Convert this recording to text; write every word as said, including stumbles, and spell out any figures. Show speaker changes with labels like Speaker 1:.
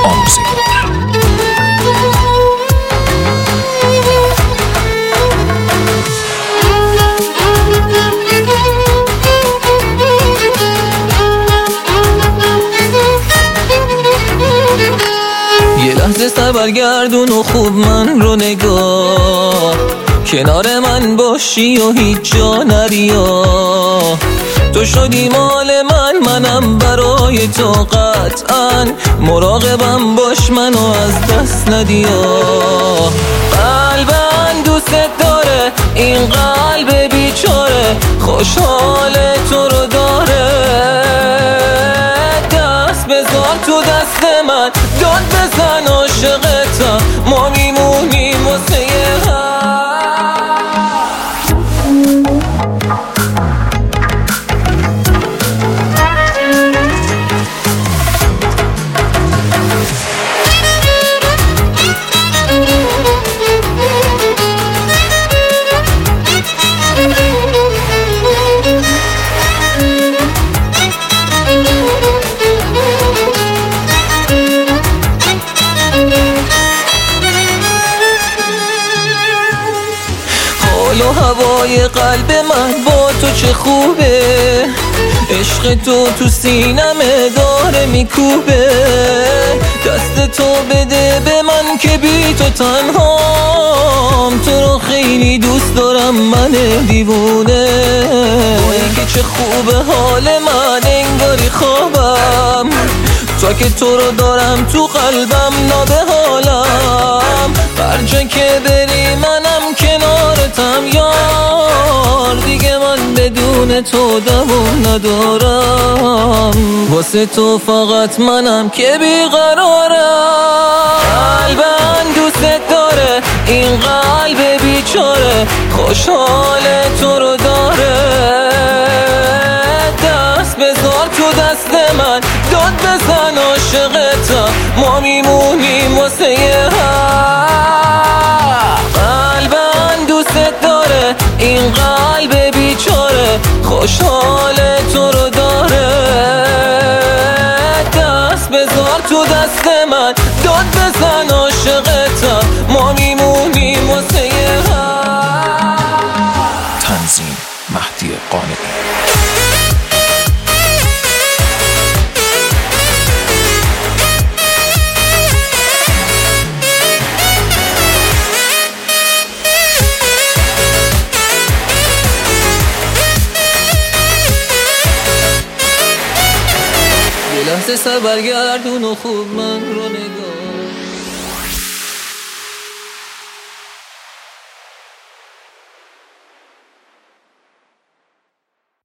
Speaker 1: آموزگار.
Speaker 2: یه لحظه سر برگردون و خوب من رو نگاه، کنار من باشی و هیچ جا نریا. تو شدی مال من، منم برای تو قطعا. مراقبم باش منو از دست ندیا. قلبم دوست داره، این قلب بیچاره خوشحال تو رو داره. دست بذار تو دست من، داد بزن عاشقتم، ما میمونیم واسه هم. حال و هوای قلب من با تو چه خوبه، عشق تو تو سینمه داره میکوبه. دست تو بده به من که بی تو تنهام، تو رو خیلی دوست دارم من دیوونه. وای که چه خوبه حال من، انگاری خوابم تا که تو رو دارم تو قلبم نابحالم. هر جا که بری منم کنارتم یار، دیگه من بدون تو دوام ندارم. واسه تو فقط منم که بیقرارم. قلبم دوست داره، این قلب بیچاره خوشحال تو رو داره. دست بذار تو دست من، داد بزن عاشقتم، ما میمونیم واسه هم. قلبم دوست داره، این قلب بیچاره خوشحال تو رو داره. دست بذار تو دست من، داد بزن عاشقتم، ما میمونیم واسه هم.
Speaker 1: تنظیم مهدی قانعی.
Speaker 2: یه لحظه سر برگردون و خوب من رو نگاه.